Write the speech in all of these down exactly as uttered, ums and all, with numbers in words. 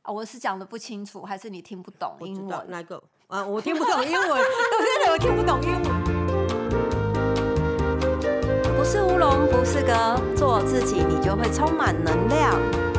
啊，我是讲的不清楚，还是你听不懂英文？ 哪个？啊，我听不懂英文，真的我听不懂英文。 不是乌龙，不是歌，做自己，你就会充满能量。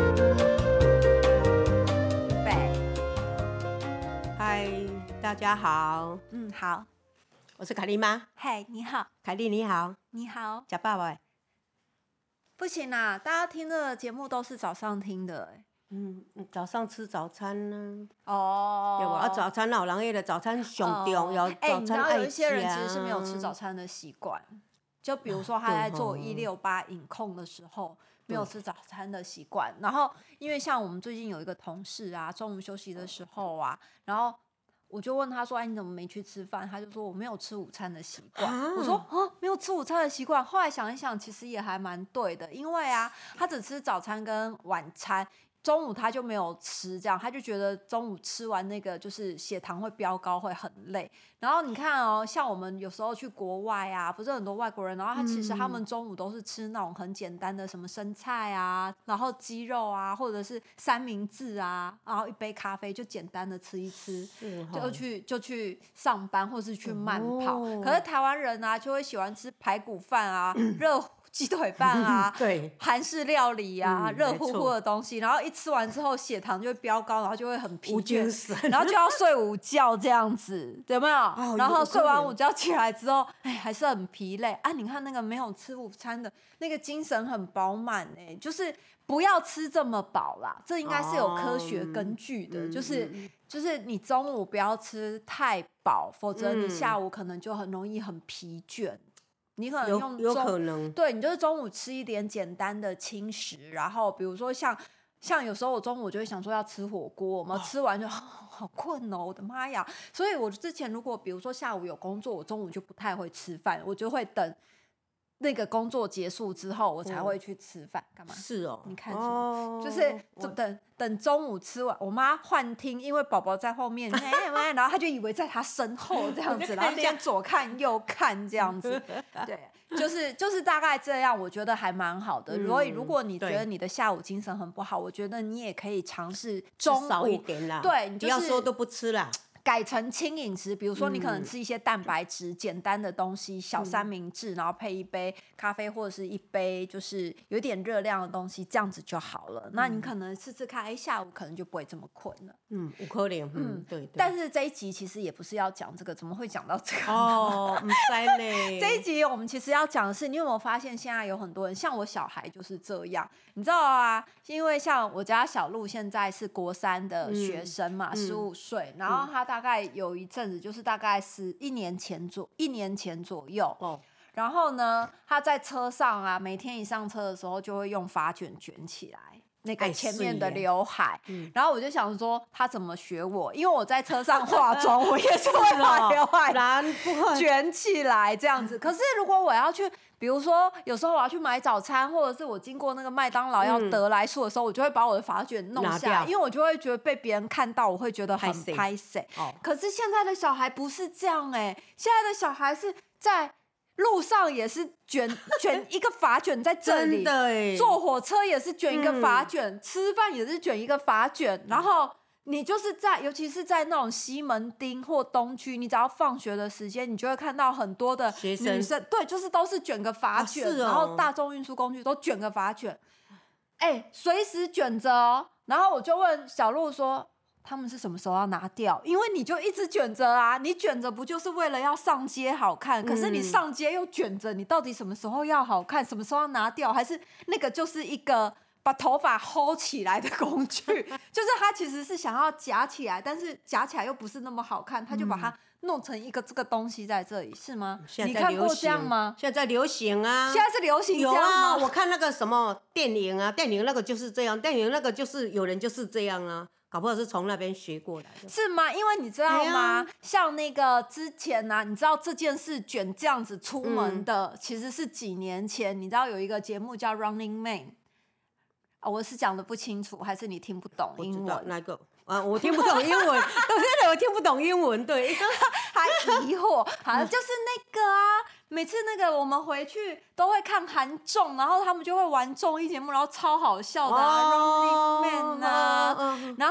嗨，大家好。 嗯，好， 我是凯莉妈。 嘿，你好， 凯莉你好， 你好。 吃饱未？ 不行啦，大家听的节目都是早上听的、欸。 嗯，早上吃早餐呢、 啊？哦， 对吧？啊，早餐老人迄个早餐上重要， 哎、欸，你知道有一些人其实是没有吃早餐的习惯，就比如说他在做一六八饮控的时候。没有吃早餐的习惯，然后因为像我们最近有一个同事啊，中午休息的时候啊，然后我就问他说：“哎，你怎么没去吃饭？”他就说：“我没有吃午餐的习惯。啊”我说：“啊，没有吃午餐的习惯。”后来想一想，其实也还蛮对的，因为啊，他只吃早餐跟晚餐。中午他就没有吃，这样他就觉得中午吃完那个就是血糖会飙高，会很累。然后你看哦，像我们有时候去国外啊，不是很多外国人，然后他其实他们中午都是吃那种很简单的什么生菜啊，然后鸡肉啊，或者是三明治啊，然后一杯咖啡就简单的吃一吃，就去就去上班或是去慢跑。哦、可是台湾人啊，就会喜欢吃排骨饭啊，热。鸡腿饭啊， 对， 韩式料理啊，热乎乎的东西，然后一吃完之后血糖就会飙高，然后就会很疲倦，然后就要睡午觉这样子，有没有？哦、然后睡完午觉起来之后，哎，还是很疲累啊。你看那个没有吃午餐的那个精神很饱满哎，就是不要吃这么饱啦，这应该是有科学根据的，哦、就是就是你中午不要吃太饱，否则你下午可能就很容易很疲倦。你可能用中有有可能， 对，你就是中午吃一点简单的轻食，然后比如说像像有时候我中午就会想说要吃火锅，我们吃完就、哦、好困哦，我的妈呀！所以我之前如果比如说下午有工作，我中午就不太会吃饭，我就会等那个工作结束之后，我才会去吃饭。干嘛？ 是哦， 你看是哦，就是等等中午吃完，我妈幻听，因为宝宝在后面，然后她就以为在她身后这样子，然后边左看右看这样子，对，就是就是大概这样，我觉得还蛮好的。所以、嗯、如果你觉得你的下午精神很不好，我觉得你也可以尝试中午少一点啦， 对，你、就是、 不要说都不吃啦。 改成轻饮食，比如说你可能吃一些蛋白质、嗯、简单的东西，小三明治，然后配一杯咖啡或者是一杯就是有点热量的东西，这样子就好了。嗯、那你可能试试看，哎，下午可能就不会这么困了。 嗯，有可能，嗯，对, 对。 但是这一集其实也不是要讲这个，怎么会讲到这个？ 哦，不知呢。 这一集我们其实要讲的是，你有没有发现现在有很多人，像我小孩就是这样，你知道啊？因为像我家小鹿现在是国三的学生嘛，十五岁，然后他大概有一阵子，就是大概是一年前左一年前左右，哦，然后呢，他在车上啊，每天一上车的时候就会用发卷卷起来。那个前面的刘海、嗯，然后我就想说他怎么学我，因为我在车上化妆，我也是会把刘海卷起来这样子。可是如果我要去，比如说有时候我要去买早餐，或者是我经过那个麦当劳要得来速的时候，嗯、我就会把我的发卷弄下来，因为我就会觉得被别人看到，我会觉得很拍摄。哦、可是现在的小孩不是这样哎、欸，现在的小孩是在路上也是卷卷一个发卷在这里， 真的耶， 坐火车也是卷一个发卷，嗯、吃饭也是卷一个发卷，然后你就是在，尤其是在那种西门町或东区，你只要放学的时间，你就会看到很多的女生，生对，就是都是卷个发卷，啊哦、然后大众运输工具都卷个发卷，哎，随时卷着哦。然后我就问小鹿说，他们是什么时候要拿掉？因为你就一直卷着啊，你卷着不就是为了要上街好看？可是你上街又卷着，你到底什么时候要好看？什么时候要拿掉？还是那个就是一个把头发 hold 起来的工具？就是他其实是想要夹起来，但是夹起来又不是那么好看，他就把它弄成一个这个东西在这里，是吗？ 现在你看过这样吗？ 现在流行啊， 现在是流行这样吗？有啊， 我看那个什么电影啊，电影那个就是这样，电影那个就是有人就是这样啊。搞不好是从那边学过来的， 是吗？因为你知道吗？像那个之前啊，你知道这件事卷这样子出门的，嗯、其实是几年前。你知道有一个节目叫《Running Man》啊，我是讲的不清楚，还是你听不懂英文？ 哪个？啊，我听不懂英文，对对对，我听不懂英文，对， 还疑惑，好像就是那个啊，每次那个我们回去都会看韩综，然后他们就会玩综艺节目，然后超好笑的啊、哦、，Running Man 啊，哦、然后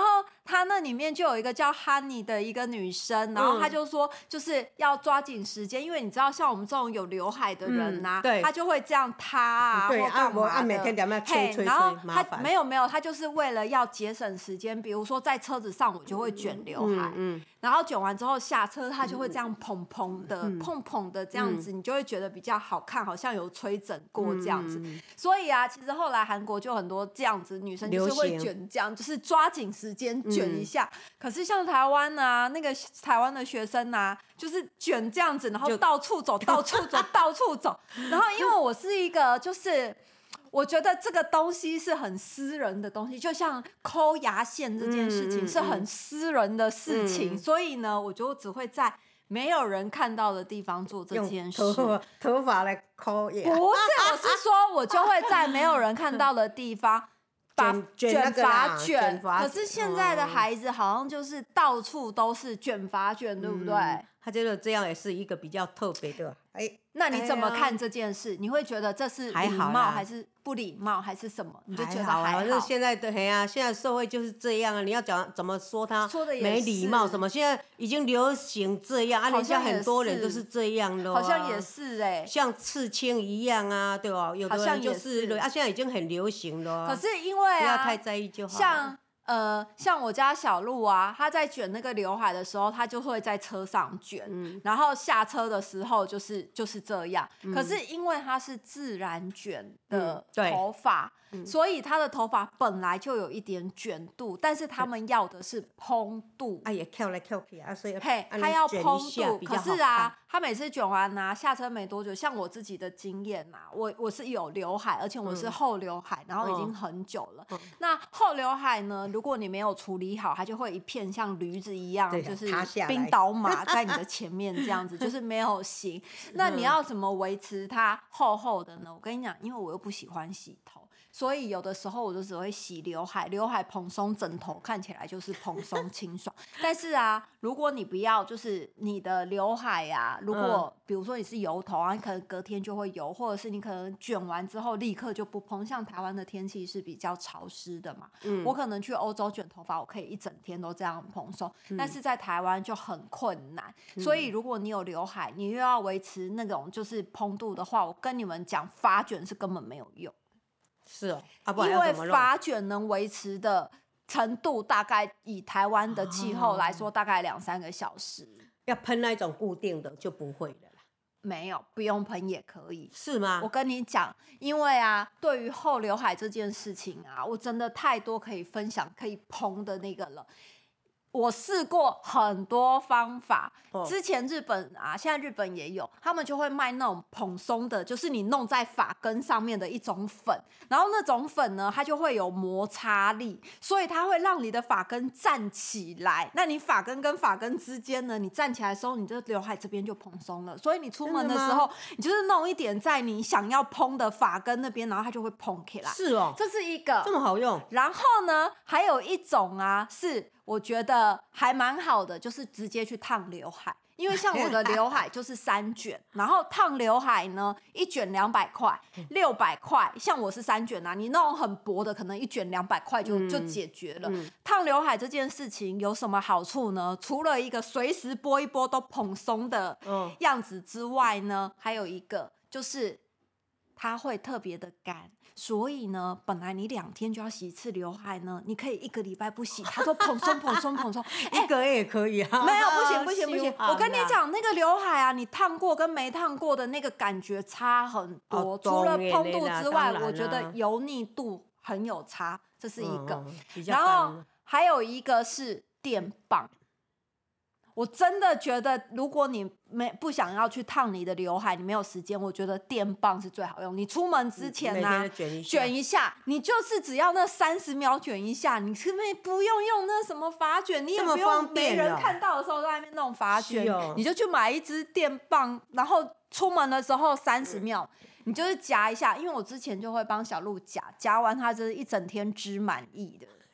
他那里面就有一个叫 Honey 的一个女生，然后他就说就是要抓紧时间，因为你知道像我们这种有刘海的人呐、啊， 嗯、 他就会这样塌啊， 对， 或干嘛的， 啊，每天在那吹吹吹， 然后他麻烦。 没有没有，他就是为了要节省时间，比如说在车子上我就会卷刘海，嗯嗯、然后卷完之后下车，他就会这样蓬蓬的、嗯、蓬蓬的这样子，嗯、你就会觉得比较好看，好像有吹整过这样子。嗯、所以啊，其实后来韩国就很多这样子女生就是会卷这样，就是抓紧时间卷一下。嗯、可是像台湾啊，那个台湾的学生啊，就是卷这样子，然后到处走，到处走，到处走。然后因为我是一个就是。我觉得这个东西是很私人的东西，就像抠牙线这件事情是很私人的事情，嗯嗯、所以呢，我就只会在没有人看到的地方做这件事。 头头发来抠牙？ 不是，我是说，我就会在没有人看到的地方把卷发卷。可是现在的孩子好像就是到处都是卷发卷，嗯、对不对？ 他觉得这样也是一个比较特别的。哎， 那你怎么看这件事？你会觉得这是礼貌还是不礼貌还是什么？你就觉得还好。 反正现在的嘿啊，现在社会就是这样啊。你要讲怎么说他没礼貌什么？现在已经流行这样啊，人家很多人都是这样的、啊。 好像也是哎、欸， 像刺青一样啊，对吧？有的人就是啊，现在已经很流行了、啊。 可是因为啊， 不要太在意就好。 像。呃，像我家小鹿啊，他在卷那个刘海的时候，他就会在车上卷，嗯、然后下车的时候就是就是这样。嗯、可是因为他是自然卷的头发，嗯、所以他的头发本来就有一点卷度，但是他们要的是蓬度。 啊，也翘来翘去啊，所以嘿，他要蓬度。可是啊，他每次卷完啊，下车没多久，像我自己的经验啊，我我是有刘海，而且我是后刘海，嗯、然后已经很久了。嗯、那后刘海呢？如果你没有处理好，它就会一片像驴子一样，就是冰岛马在你的前面这样子，就是没有型。那你要怎么维持它厚厚的呢？我跟你讲，因为我又不喜欢洗头，所以有的时候我就只会洗刘海，刘海蓬松，整头看起来就是蓬松清爽。但是啊，如果你不要，就是你的刘海啊，如果、嗯、比如说你是油头啊，你可能隔天就会油，或者是你可能卷完之后立刻就不蓬。像台湾的天气是比较潮湿的嘛，嗯、我可能去欧洲卷头发，我可以一整天都这样蓬松，嗯、但是在台湾就很困难。嗯、所以如果你有刘海，你又要维持那种就是蓬度的话，我跟你们讲，发卷是根本没有用。 是哦， 啊、因为发卷能维持的程度大概以台湾的气候来说，大概两三个小时。 要喷那种固定的就不会了啦。 没有，不用喷也可以。 是吗？ 我跟你讲，因为啊，对于后刘海这件事情啊，我真的太多可以分享可以喷的那个了。我试过很多方法，哦、之前日本啊，现在日本也有，他们就会卖那种蓬松的，就是你弄在发根上面的一种粉，然后那种粉呢，它就会有摩擦力，所以它会让你的发根站起来。那你发根跟发根之间呢，你站起来的时候，你的刘海这边就蓬松了，所以你出门的时候，你就是弄一点在你想要蓬的发根那边，然后它就会蓬起来。 是哦， 这是一个这么好用。 然后呢，还有一种啊是。我觉得还蛮好的，就是直接去烫刘海，因为像我的刘海就是三卷，然后烫刘海呢，一卷两百块，六百块。像我是三卷啊，你那种很薄的，可能一卷两百块就、嗯、就解决了。嗯、烫刘海这件事情有什么好处呢？除了一个随时拨一拨都蓬松的样子之外呢，还有一个就是它会特别的干。所以呢，本来你两天就要洗一次刘海呢，你可以一个礼拜不洗，它都蓬松蓬松蓬松。 欸、一个月也可以啊。 没有，不行不行不行！我跟你讲，那个刘海啊，你烫过跟没烫过的那个感觉差很多。哦、除了蓬度之外，我觉得油腻度很有差，这是一个。嗯、然后还有一个是电棒。我真的觉得，如果你没不想要去烫你的刘海，你没有时间，我觉得电棒是最好用。你出门之前呢、啊， 卷一下， 卷一下，你就是只要那三十秒卷一下，你是不是不用用那什么发卷，你也不用没人看到的时候在那边弄发卷， 哦、 你就去买一支电棒，然后出门的时候三十秒。你就是夹一下，因为我之前就会帮小鹿夹，夹完它就是一整天织满意的。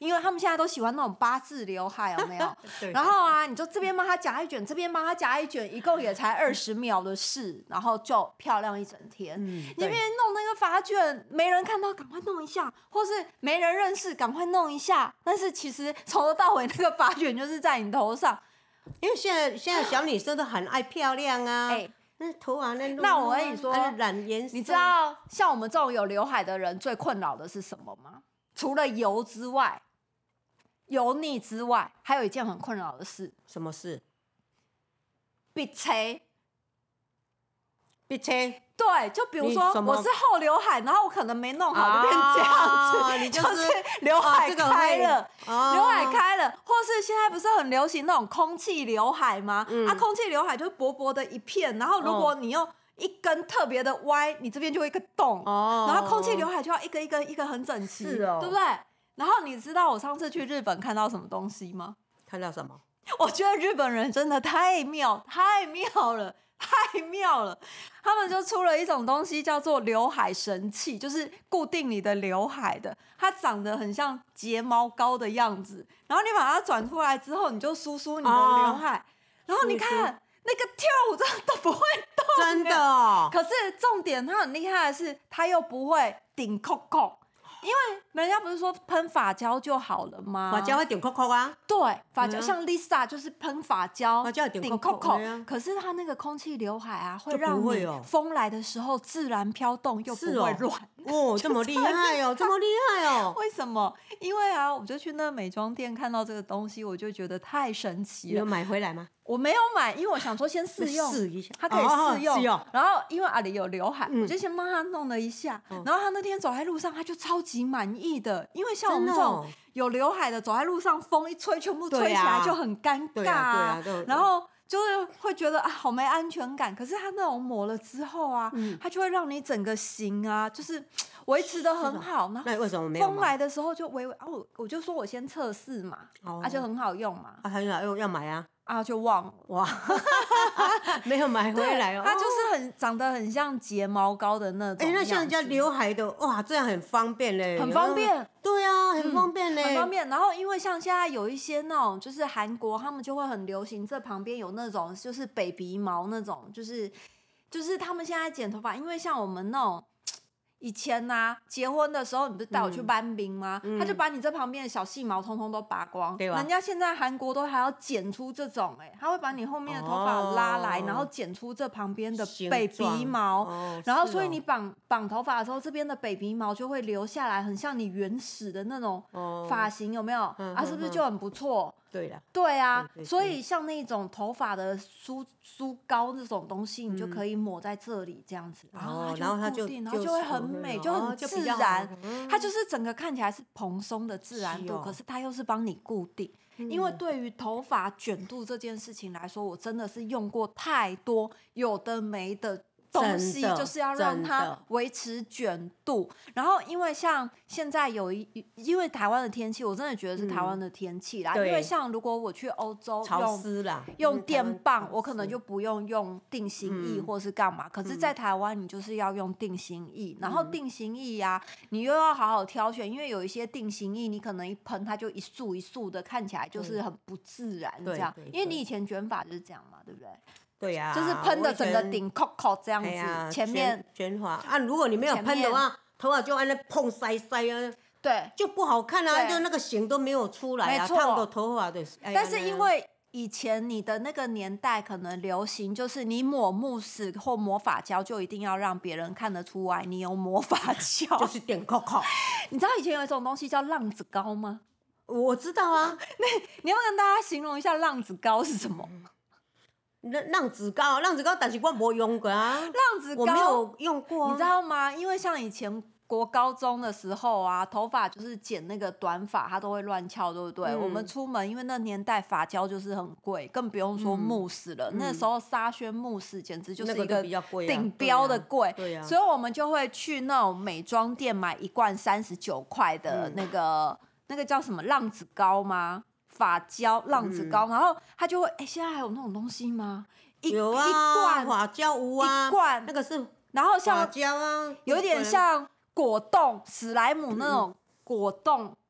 因为他们现在都喜欢那种八字刘海，有没有？然后啊，你就这边帮他夹一卷，这边帮他夹一卷，一共也才二十秒的事，然后就漂亮一整天。嗯、你那边弄那个发卷，没人看到，赶快弄一下，或是没人认识，赶快弄一下。但是其实从头到尾那个发卷就是在你头上， 因为现在现在小女生都很爱漂亮啊。哎、欸。那头发那那我跟你说， 染颜色， 你知道像我们这种有刘海的人最困扰的是什么吗？除了油之外，油腻之外，还有一件很困扰的事。 什么事？ 闭吹。 闭吹。 对，就比如说我是后刘海，然后我可能没弄好就变这样子，啊、你就是、就是刘海开了，刘、啊这个、海开了，或是现在不是很流行那种空气刘海吗？嗯、啊，空气刘海就是薄薄的一片，然后如果你用一根特别的歪，你这边就会一个洞，哦、然后空气刘海就要一个一个一个很整齐，是哦，对不对？然后你知道我上次去日本看到什么东西吗？ 看到什么？ 我觉得日本人真的太妙，太妙了。太妙了，他们就出了一种东西叫做刘海神器，就是固定你的刘海的，它长得很像睫毛膏的样子，然后你把它转出来之后，你就梳梳你的刘海，哦、然后你看那个跳舞真的都不会动， 真的哦。 可是重点它很厉害的是，它又不会顶扣扣。因为人家不是说喷发胶就好了吗？ 发胶会顶扣扣啊。 对，发胶、嗯、像 Lisa 就是喷发胶， 发胶顶扣扣。 可是它那个空气刘海啊，会让你风来的时候自然飘动，又不会乱。 哦，这么厉害哦，这么厉害哦！ 为什么？因为啊，我就去那美妆店看到这个东西，我就觉得太神奇了。 你有买回来吗？ 我没有买，因为我想说先试用， 试一下， 它可以试用。 试用。 然后因为阿里有刘海，嗯、我就先帮他弄了一下。嗯、然后他那天走在路上，他就超级满意的，因为像我们这种有刘海的，走在路上风一吹，全部吹起来就很尴尬。 对啊，对啊， 然后就是会觉得啊，好没安全感。可是他那种抹了之后啊，嗯、它就会让你整个型啊，就是维持得很好。 那那为什么没有？ 风来的时候就微微啊，我我就说我先测试嘛，哦、啊就很好用嘛， 啊很好用，要买啊。 啊，就忘了哇，没有买回来哦。 它就是很长得很像睫毛膏的那种。 哎、欸，那像人家刘海的哇，这样很方便嘞， 很方便。 对啊，很方便嘞、 嗯，很方便。然后因为像现在有一些那种，就是韩国他们就会很流行，这旁边有那种就是北鼻毛那种，就是就是他们现在剪头发，因为像我们那种。以前呐、啊，结婚的时候，你不是带我去搬冰吗？嗯、他就把你这旁边的小细毛通通都拔光。对吧？人家现在韩国都还要剪出这种、欸，哎，他会把你后面的头发拉来，哦、然后剪出这旁边的北鼻毛，哦、然后所以你绑绑头发的时候，这边的北鼻毛就会留下来，很像你原始的那种发型，有没有？哦、啊，是不是就很不错？ 对啦， 对啊，对对对，所以像那种头发的梳梳膏这种东西，你就可以抹在这里这样子， 哦、 然后它就固定，然后就会很美，就很自然。嗯、它就是整个看起来是蓬松的自然度，是哦、可是它又是帮你固定。嗯、因为对于头发卷度这件事情来说，我真的是用过太多有的没的。东西就是要让它维持卷度，然后因为像现在有一，因为台湾的天气，我真的觉得是台湾的天气啦。嗯、因为像如果我去欧洲潮湿啦， 用电棒，我可能就不用用定型液或是干嘛。嗯、可是，在台湾你就是要用定型液，嗯、然后定型液呀，你又要好好挑选，因为有一些定型液，你可能一喷它就一束一束的，看起来就是很不自然这样。因为你以前卷发就是这样嘛，对不对？ 对呀、啊， 就是喷的整个顶扣扣这样子，啊、前面卷发啊，如果你没有喷的话，头发就按那碰塞塞啊， 对， 就不好看啊，就那个型都没有出来啊，烫的头发的。 哎、但是因为以前你的那个年代可能流行，就是你抹慕斯或抹发胶，就一定要让别人看得出来你有抹发胶， 就是点扣扣。 你知道以前有一种东西叫浪子膏吗？ 我知道啊， 那你要不要跟大家形容一下浪子膏是什么？ 浪子膏，浪子膏，但是我没用过啊。 浪子膏我没有用过、啊， 你知道吗？因为像以前国高中的时候啊，头发就是剪那个短发，它都会乱翘，对不对？嗯、我们出门，因为那年代发胶就是很贵，更不用说慕斯了。嗯、那时候沙宣慕斯简直就是一个顶标的贵， 对啊， 所以我们就会去那种美妆店买一罐三十九块的那个、嗯、那个叫什么浪子膏吗？发胶浪子膏，嗯、然后他就会，哎、欸，现在还有那种东西吗？ 有啊，一罐发胶有啊， 一罐那个是， 然后像发胶啊， 有点像果冻史莱姆那种果冻，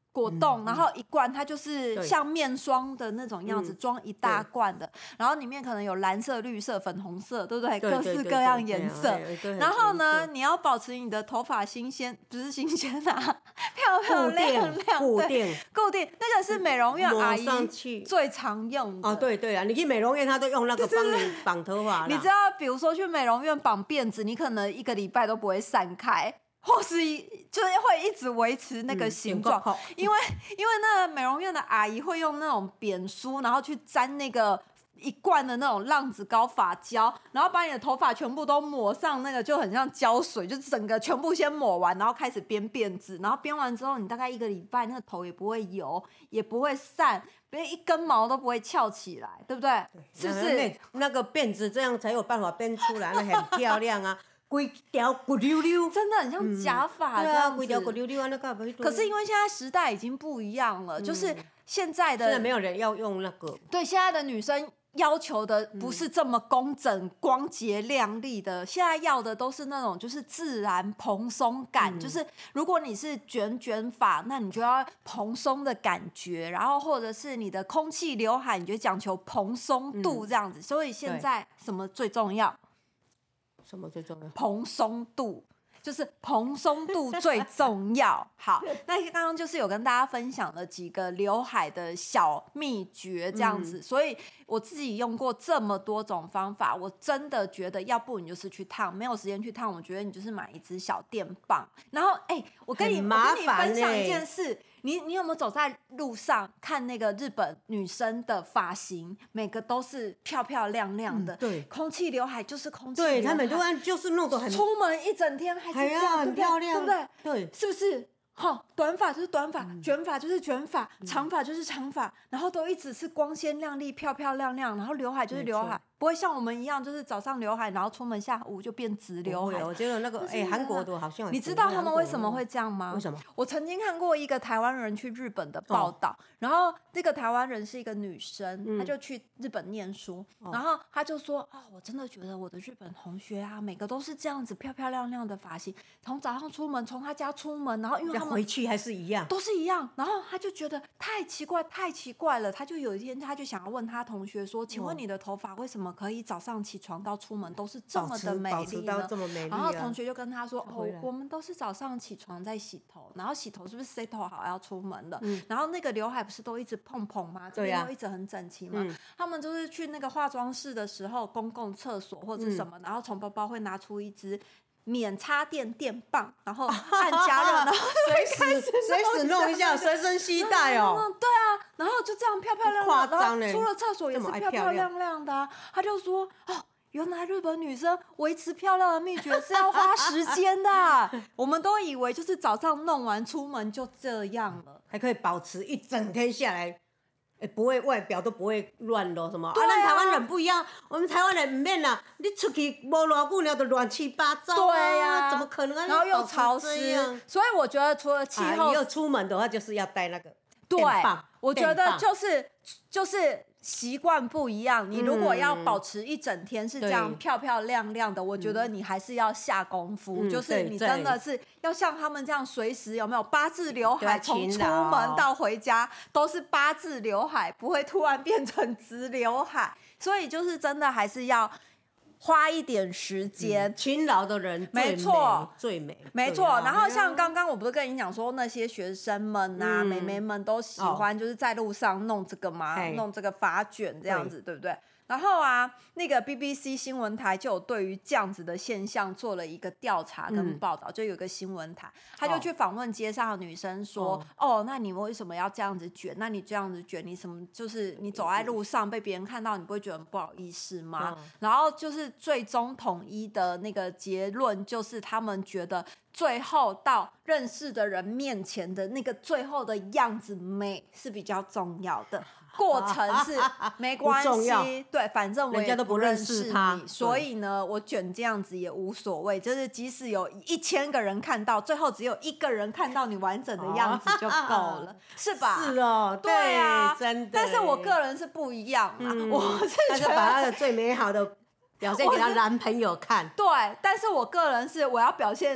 果冻，嗯、然后一罐它就是像面霜的那种样子，装一大罐的，然后里面可能有蓝色、绿色、粉红色，对不对？ 对对对对， 各式各样颜色。然后呢，你要保持你的头发新鲜，不是新鲜啊，漂漂亮亮， 固定固定。那个是美容院阿姨最常用的。 哦，对对啊，你去美容院，他都用那个帮你绑头发。 你知道，比如说去美容院绑辫子，你可能一个礼拜都不会散开。或是就是会一直维持那个形状、嗯，因为因为那个美容院的阿姨会用那种扁梳，然后去沾那个一罐的那种浪子膏发胶，然后把你的头发全部都抹上那个，就很像胶水，就整个全部先抹完，然后开始编辫子，然后编完之后，你大概一个礼拜，那个头也不会油，也不会散，连一根毛都不会翘起来，对不对？是不是？ 那个辫子这样才有办法编出来，那很漂亮啊。规条骨溜溜， 真的很像假发这样子。 规条骨溜溜啊，那个。 可是因为现在时代已经不一样了，嗯、就是现在的现在没有人要用那个。 对，现在的女生要求的不是这么工整、光洁亮丽的，现在要的都是那种就是自然蓬松感。嗯、就是如果你是卷卷发，那你就要蓬松的感觉，然后或者是你的空气刘海，你就讲求蓬松度这样子。嗯、所以现在什么最重要？ 什么最重要？ 蓬松度，就是蓬松度最重要。好，那刚刚就是有跟大家分享了几个刘海的小秘诀，这样子。嗯、所以我自己用过这么多种方法，我真的觉得，要不你就是去烫，没有时间去烫，我觉得你就是买一支小电棒。然后，哎、欸，我跟你， 麻我跟你分享一件事。你你有没有走在路上看那个日本女生的发型，每个都是漂漂亮亮的， 嗯、对， 空气刘海就是空气刘海， 对，他们都就是弄得很， 出门一整天还是这样， 很漂亮， 对不对？ 对， 是不是？好，短发就是短发，嗯、卷发就是卷发，嗯、长发就是长发，然后都一直是光鲜亮丽、漂漂亮亮，然后刘海就是刘海。不会像我们一样，就是早上刘海，然后出门下午就变直刘海。 我觉得那个哎，韩国的好像你知道他们为什么会这样吗？ 为什么？ 我曾经看过一个台湾人去日本的报道，哦、然后那个台湾人是一个女生，嗯、她就去日本念书，哦、然后她就说啊、哦，我真的觉得我的日本同学啊，每个都是这样子漂漂亮亮的发型，从早上出门，从她家出门，然后因为他们回去还是一样， 都是一样，然后她就觉得太奇怪，太奇怪了，她就有一天她就想要问她同学说，请问你的头发为什么可以早上起床到出门都是这么的美丽呢？ 啊、 然后同学就跟他说：“哦，我们都是早上起床在洗头，然后洗头是不是 set 头好要出门了？嗯、然后那个刘海不是都一直蓬蓬吗？这边都一直很整齐吗？啊嗯、他们就是去那个化妆室的时候，公共厕所或者什么，嗯、然后从包包会拿出一支免插电电棒，然后按加热，然后随时随时弄一下，随身携带哦。 嗯、对啊，然后就这样漂漂亮亮，然后出了厕所也是漂漂亮亮的、啊。他就说哦。”原来日本女生维持漂亮的秘诀是要花时间的、啊，我们都以为就是早上弄完出门就这样了， 还可以保持一整天下来，欸、不会外表都不会乱咯什么。 对啊， 咱、啊、台湾人不一样，我们台湾人唔免啦，你出去无偌久了就乱七八糟、啊。 对呀、啊， 怎么可能、啊？ 然后又潮湿，所以我觉得除了气候， 又、啊、出门的话就是要带那个对，我觉得就是就是。习惯不一样，你如果要保持一整天是这样漂漂亮亮的，嗯、我觉得你还是要下功夫，嗯、就是你真的是要像他们这样随时有没有八字刘海，从出门到回家都是八字刘海，不会突然变成直刘海，所以就是真的还是要花一点时间， 勤劳、嗯、的人没错， 最美， 没错。啊、然后像刚刚我不是跟你讲说，那些学生们啊、妹妹、嗯、们都喜欢就是在路上弄这个嘛，哦、弄这个发卷这样子， 对, 对不对？然后啊，那个 B B C 新闻台就有对于这样子的现象做了一个调查跟报道，嗯、就有一个新闻台，他就去访问街上的女生说：“哦, 哦，那你为什么要这样子卷？那你这样子卷，你什么就是你走在路上被别人看到，你不会觉得很不好意思吗？”嗯、然后就是最终统一的那个结论，就是他们觉得最后到认识的人面前的那个最后的样子美是比较重要的。过程是没关系，对，反正我也不认识你，所以呢，我卷这样子也无所谓。就是即使有一千个人看到，最后只有一个人看到你完整的样子就够了，是吧？ 是哦， 对啊， 真的。 但是我个人是不一样嘛，嗯、我是觉得把他的最美好的表现给他男朋友看。 对，但是我个人是我要表现。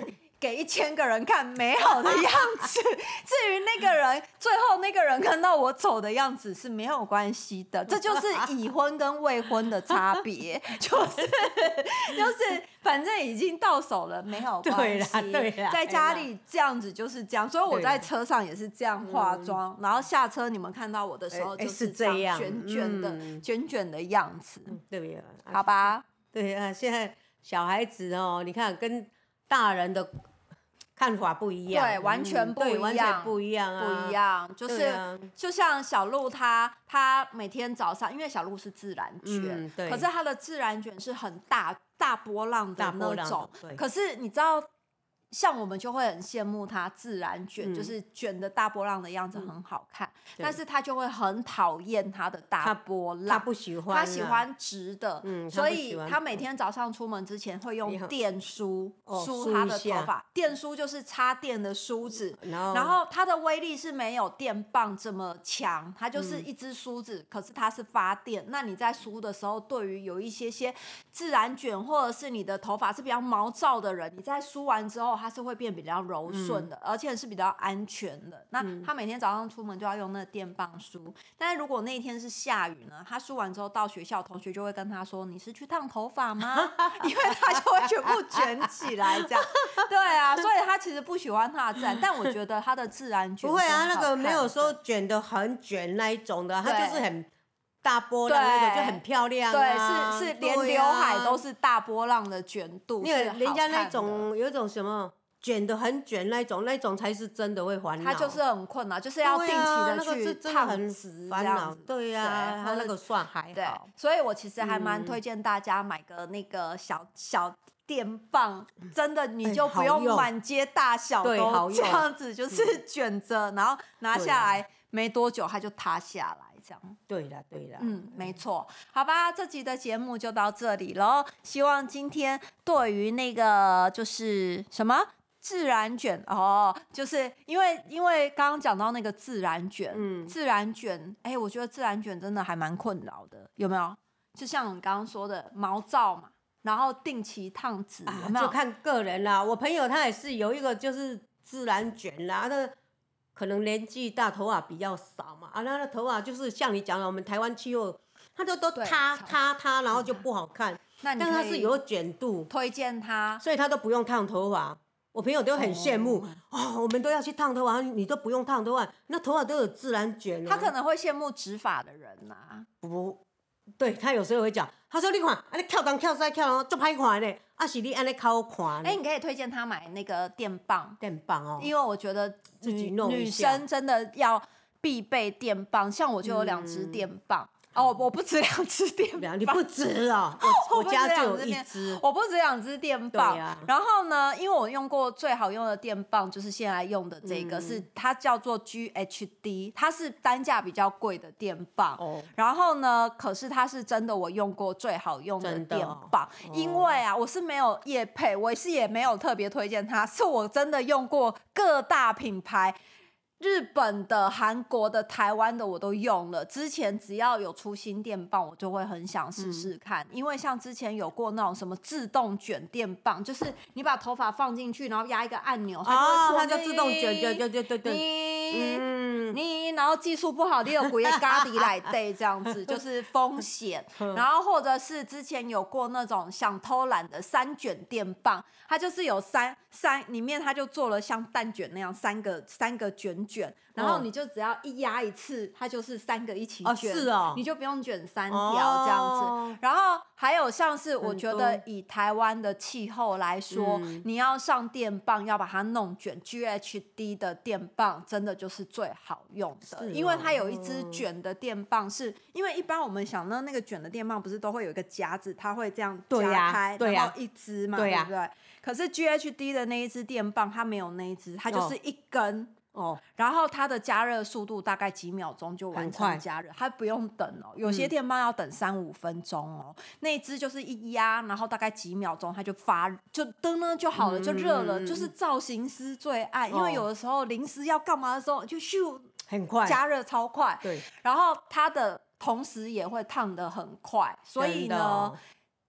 给一千个人看美好的样子，至于那个人最后那个人看到我丑的样子是没有关系的，这就是已婚跟未婚的差别，就是就是反正已经到手了没有关系， 对啦对啦， 在家里这样子就是这样，所以我在车上也是这样化妆，然后下车你们看到我的时候就是这样卷卷的、嗯、卷卷的样子， 对呀， 好吧？ 对啊，现在小孩子哦，你看跟大人的看法不一样， 对，完全不一样， 完全不一样啊， 不一样，就是、啊、就像小鹿她，她每天早上，因为小鹿是自然卷，嗯、对，可是她的自然卷是很大大波浪的那种，可是你知道。像我们就会很羡慕他自然卷、嗯，就是卷的大波浪的样子很好看，嗯、但是他就会很讨厌他的大波浪， 他不喜欢， 他喜欢直的，嗯、所以他每天早上出门之前会用电梳梳他的头发，电梳就是插电的梳子，然后它的威力是没有电棒这么强，它就是一支梳子，嗯、可是它是发电，那你在梳的时候，对于有一些些自然卷或者是你的头发是比较毛躁的人，你在梳完之后。它是会变比较柔顺的、嗯，而且是比较安全的。那他每天早上出门就要用那个电棒梳，但是如果那一天是下雨呢，他梳完之后到学校，同学就会跟他说：“你是去烫头发吗？”因为他就会全部卷起来，这样。对啊，所以他其实不喜欢他的自然，但我觉得他的自然卷不会啊，那个没有说卷得很卷那一种的，他就是很。大波浪那个就很漂亮、 啊、对，是是连刘海都是大波浪的卷度， 因为人家那种有一种什么卷得很卷那种，那种才是真的会烦恼。 他就是很困难，就是要定期的去烫直这样子。 对呀、啊，他那个算还好。 对，所以我其实还蛮推荐大家买个那个小小电棒，真的你就不用满街大小都这样子，就是卷着，然后拿下来没多久它就塌下来。这样对啦对啦， 嗯，没错，好吧，这集的节目就到这里咯，希望今天对于那个就是什么自然卷哦，就是因为因为刚刚讲到那个自然卷，嗯，自然卷，哎，我觉得自然卷真的还蛮困扰的，有没有？就像你刚刚说的毛躁嘛，然后定期烫直，有没有？ 就看个人啦，我朋友他也是有一个就是自然卷啦，那可能年纪大，头发比较少嘛，啊，那个头发就是像你讲的，我们台湾气候，它就都塌塌塌，然后就不好看。那但它是有卷度， 推荐他， 所以他都不用烫头发。我朋友都很羡慕，哦，哦，我们都要去烫头发，你都不用烫头发，那头发都有自然卷、啊。 他可能会羡慕直发的人呐、啊， 不。对他有时候会讲，他说你看，安尼跳东跳西跳东，足歹看呢。啊是你安尼较好看。 哎、欸，你可以推荐他买那个电棒。 电棒哦。 因为我觉得自己弄女生真的要必备电棒，像我就有两支电棒。嗯哦，我不止两支电棒， 你不止啊、哦！我我家就有一支， 我不止两支电棒。啊、然后呢，因为我用过最好用的电棒就是现在用的这个，嗯、是它叫做 G H D， 它是单价比较贵的电棒。哦。然后呢，可是它是真的我用过最好用的电棒，哦、因为啊，我是没有业配，我是也没有特别推荐它，是我真的用过各大品牌。日本的、韩国的、台湾的我都用了。之前只要有出新电棒，我就会很想试试看、嗯，因为像之前有过那种什么自动卷电棒，就是你把头发放进去，然后压一个按钮，它就会、 哦、它就自动卷，对对对对对。 你、嗯、你然后技术不好，你有鬼咖喱来对这样子，就是风险。然后或者是之前有过那种想偷懒的三卷电棒，它就是有三三里面它就做了像蛋卷那样三个三个卷。卷，然后你就只要一压一次，它就是三个一起卷， 哦是哦， 你就不用卷三条这样子。哦、然后还有像是我觉得以台湾的气候来说，你要上电棒要把它弄卷 ，G H D 的电棒真的就是最好用的，哦、因为它有一支卷的电棒是，是因为一般我们想到那个卷的电棒不是都会有一个夹子，它会这样夹开， 对啊、 然后一支嘛， 对、啊、 对不对？可是 G H D 的那一支电棒它没有那一支，它就是一根。哦哦，然后它的加热速度大概几秒钟就完成加热，它不用等哦。有些电棒要等三五分钟哦。嗯、那一支就是一压，然后大概几秒钟它就发，就灯呢就好了，嗯、就热了，就是造型师最爱。哦、因为有的时候临时要干嘛的时候，就咻， 很快， 加热超快。 对， 然后它的同时也会烫得很快，所以呢。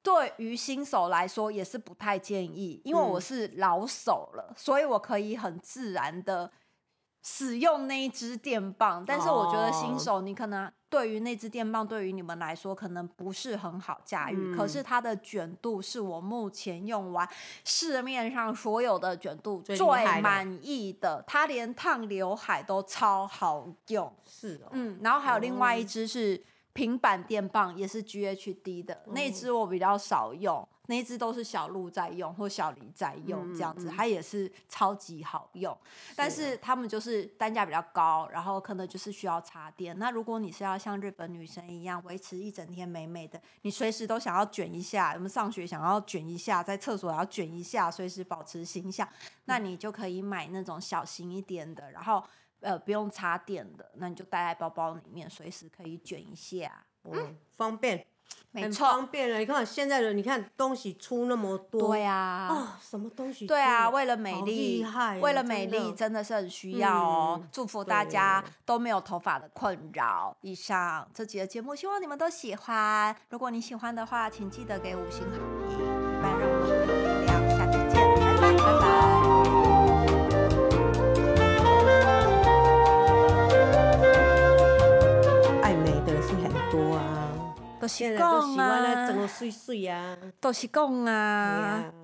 对于新手来说也是不太建议，因为我是老手了，嗯、所以我可以很自然的使用那一支电棒。但是我觉得新手你可能对于那支电棒对于你们来说可能不是很好驾驭、嗯、可是它的卷度是我目前用完市面上所有的卷度最满意的，它连烫刘海都超好用。 是哦， 嗯，然后还有另外一支是平板电棒，也是 G H D 的、嗯、那支我比较少用，那一支都是小鹿在用或小黎在用这样子、嗯嗯、它也是超级好用，是但是他们就是单价比较高，然后可能就是需要插电。那如果你是要像日本女生一样维持一整天美美的，你随时都想要卷一下，我们上学想要卷一下，在厕所要卷一下，随时保持形象，那你就可以买那种小型一点的，然后呃，不用插电的，那你就带在包包里面，随时可以卷一下， 嗯，方便， 没错， 很方便了。你看现在的，你看东西出那么多， 对啊， 哦，什么东西？ 对啊，为了美丽， 厉害， 为了美丽真的是很需要哦。嗯、祝福大家都没有头发的困扰。以上这集的节目，希望你们都喜欢。如果你喜欢的话，请记得给五星好评，一般让我们有力量。下期见，拜拜，拜拜。 多啊， 都是讲啊，都喜欢来整个水水啊， 都是讲啊。